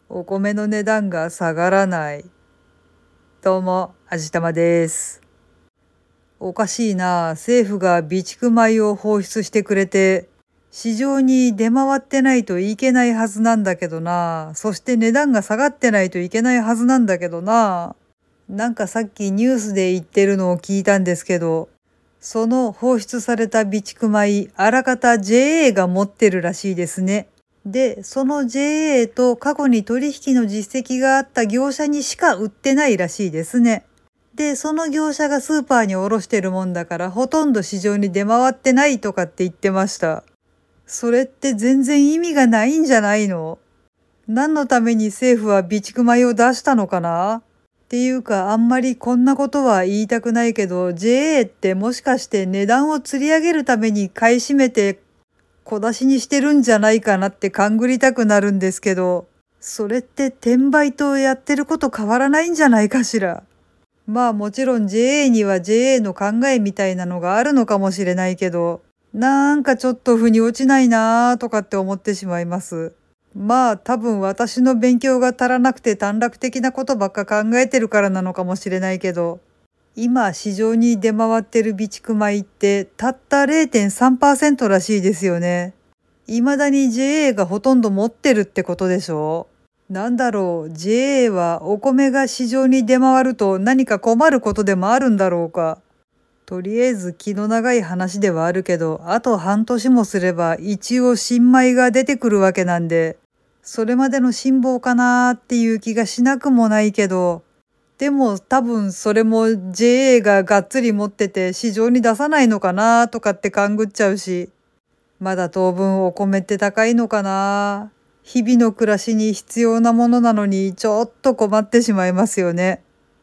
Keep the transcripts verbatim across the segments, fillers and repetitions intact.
お米の値段が下がらない。どうも、あじたまです。おかしいな、政府が備蓄米を放出してくれて、市場に出回ってないといけないはずなんだけどな。そして値段が下がってないといけないはずなんだけどな。なんかさっきニュースで言ってるのを聞いたんですけど、その放出された備蓄米、あらかた ジェーエー が持ってるらしいですね。で、その ジェーエー と過去に取引の実績があった業者にしか売ってないらしいですね。で、その業者がスーパーに卸してるもんだからほとんど市場に出回ってないとかって言ってました。それって全然意味がないんじゃないの？何のために政府は備蓄米を出したのかな？っていうかあんまりこんなことは言いたくないけど ジェーエー ってもしかして値段を釣り上げるために買い占めて小出しにしてるんじゃないかなって勘ぐりたくなるんですけど、それって転売とやってること変わらないんじゃないかしら。まあもちろん ジェーエー には ジェーエー の考えみたいなのがあるのかもしれないけど、なんかちょっと腑に落ちないなーとかって思ってしまいます。まあ多分私の勉強が足らなくて短絡的なことばっか考えてるからなのかもしれないけど、今市場に出回ってる備蓄米ってたった れいてんさんパーセント らしいですよね。未だに ジェーエー がほとんど持ってるってことでしょ？なんだろう、ジェーエー はお米が市場に出回ると何か困ることでもあるんだろうか。とりあえず気の長い話ではあるけど、あと半年もすれば一応新米が出てくるわけなんで、それまでの辛抱かなーっていう気がしなくもないけど、でも多分それも ジェーエー ががっつり持ってて市場に出さないのかなとかって勘ぐっちゃうし、まだ当分お米って高いのかな。日々の暮らしに必要なものなのにちょっと困ってしまいますよね。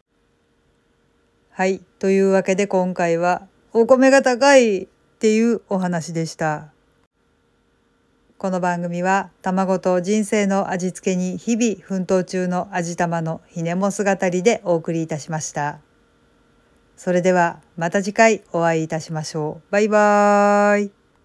はい。というわけで今回はお米が高いっていうお話でした。この番組は卵と人生の味付けに日々奮闘中の味玉のひねも姿でお送りいたしました。それではまた次回お会いいたしましょう。バイバーイ。